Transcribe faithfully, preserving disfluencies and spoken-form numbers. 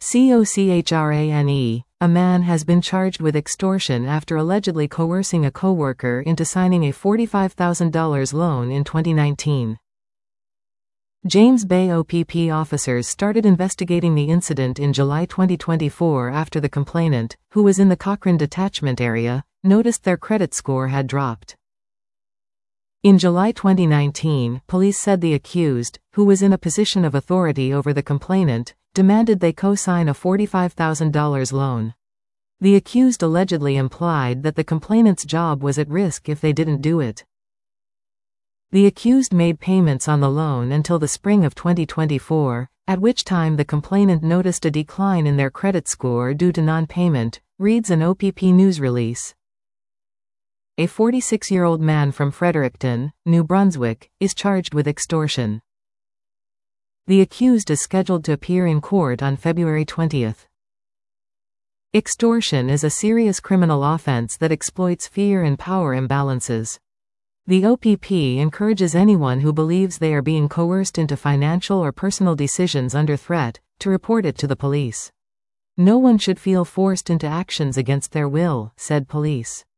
COCHRANE, a man has been charged with extortion after allegedly coercing a coworker into signing a forty-five thousand dollar loan in twenty nineteen. James Bay O P P officers started investigating the incident in July twenty twenty-four after the complainant, who was in the Cochrane detachment area, noticed their credit score had dropped. In July twenty nineteen, police said the accused, who was in a position of authority over the complainant, demanded they co-sign a forty-five thousand dollar loan. The accused allegedly implied that the complainant's job was at risk if they didn't do it. The accused made payments on the loan until the spring of twenty twenty-four, at which time the complainant noticed a decline in their credit score due to non-payment, reads an O P P news release. A forty-six-year-old man from Fredericton, New Brunswick, is charged with extortion. The accused is scheduled to appear in court on February twentieth. Extortion is a serious criminal offense that exploits fear and power imbalances. The O P P encourages anyone who believes they are being coerced into financial or personal decisions under threat to report it to the police. No one should feel forced into actions against their will, said police.